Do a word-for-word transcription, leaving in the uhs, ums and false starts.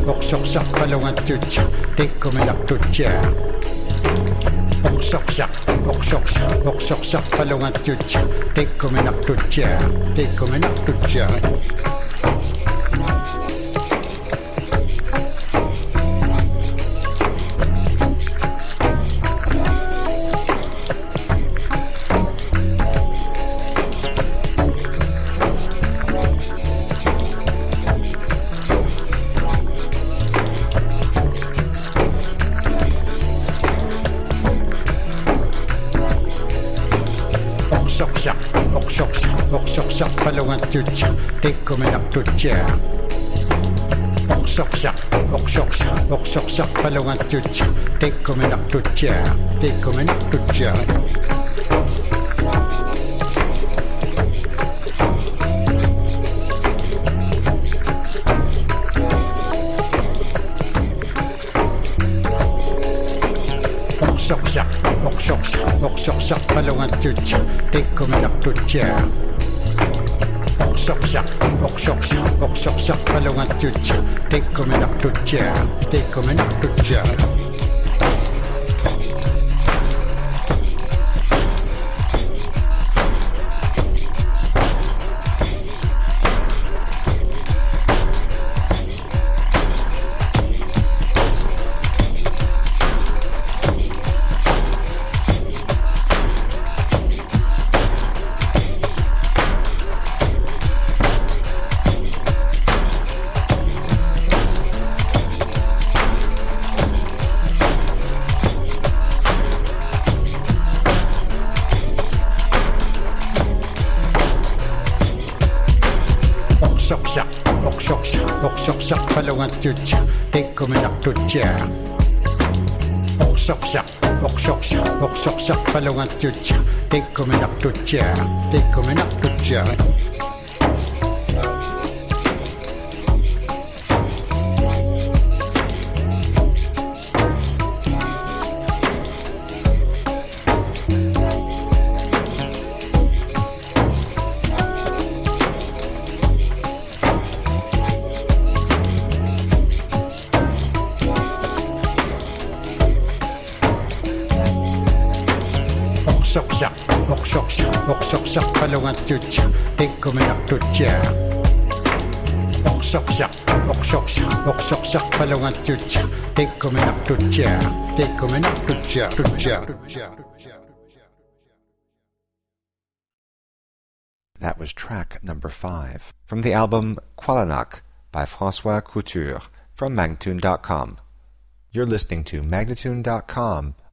Oxoxa palongan tutja, tikkumina tutja. Oxoxa, oxoxa, oxoxa palongan tutja, tikkumina tutja, tikkumina tutja. Oxoxa, oxoxa, oxoxa palongan tutja, tikkumina tutja. Oxoxa, oxoxa, oxoxa palongan tutja, tikkumina tutja, tikkumina tutja. Oxoxa, oxoxa, oxoxa palongan tutja, tikkumina tutja. Oxoxa, oxoxa, oxoxa palongan tutja, tikkumina tutja, tikkumina tutja. Oxoxa, oxoxa, oxoxa palongan tutja, tikkumina tutja. Oxoxa, oxoxa, oxoxa palongan tutja, tikkumina tutja, tikkumina tutja. Oxoxa, oxoxa, oxoxa palongan tutja, tikkumina tutja. Oxoxa, oxoxa, oxoxa palongan tutja, tikkumina tutja, tikkumina tutja, tutja. That was track number five from the album Qualanak by François Couture from Magnatune dot com. You're listening to Magnatune dot com